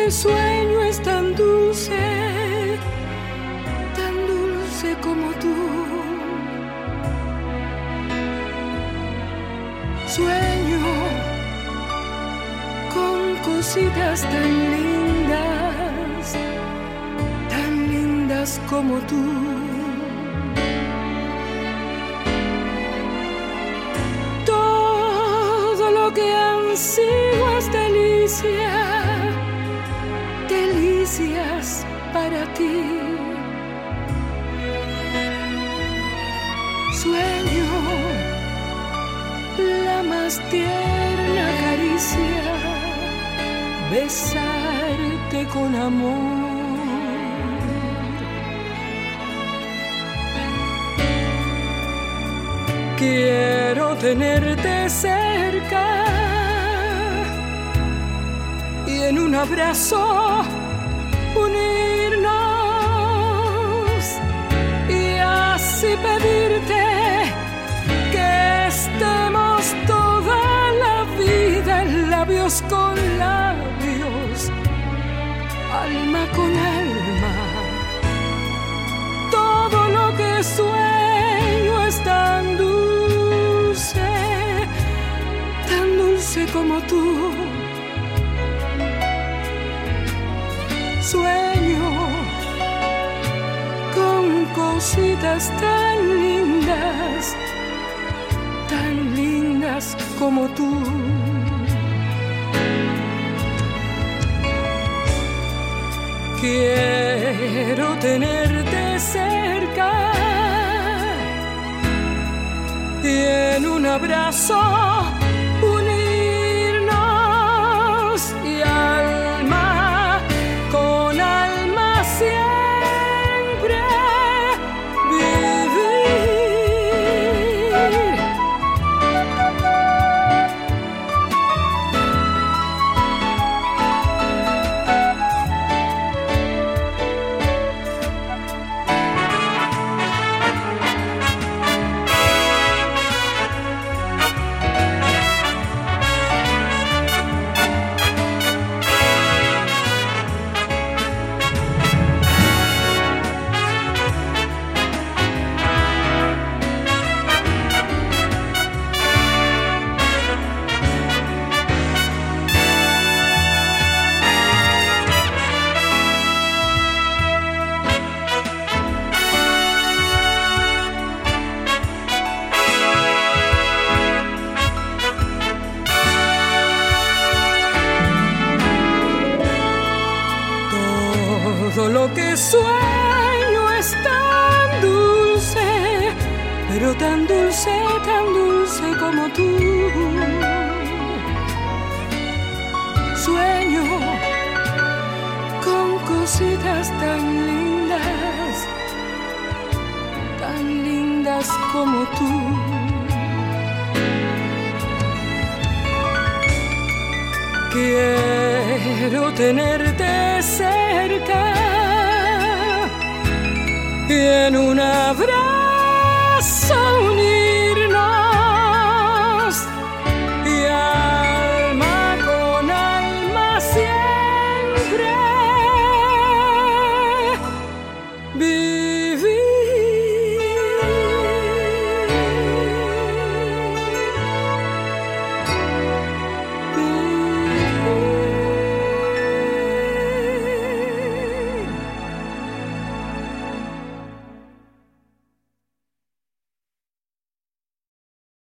que sueño es tan dulce como tú. Sueño con cositas tan lindas como tú. Todo lo que ansío es delicias para ti. Sueño la más tierna caricia, besarte con amor. Quiero tenerte cerca y en un abrazo unirnos y así pedirte que estemos toda la vida labios con labios, alma con alma. Todo lo que sueño es tan dulce como tú. Sueño con cositas tan lindas como tú. Quiero tenerte cerca y en un abrazo unirnos y alma con alma siempre vivir. Todo lo que sueño es tan dulce, pero tan dulce como tú. Sueño con cositas tan lindas como tú. Quiero tenerte cerca y en un abrazo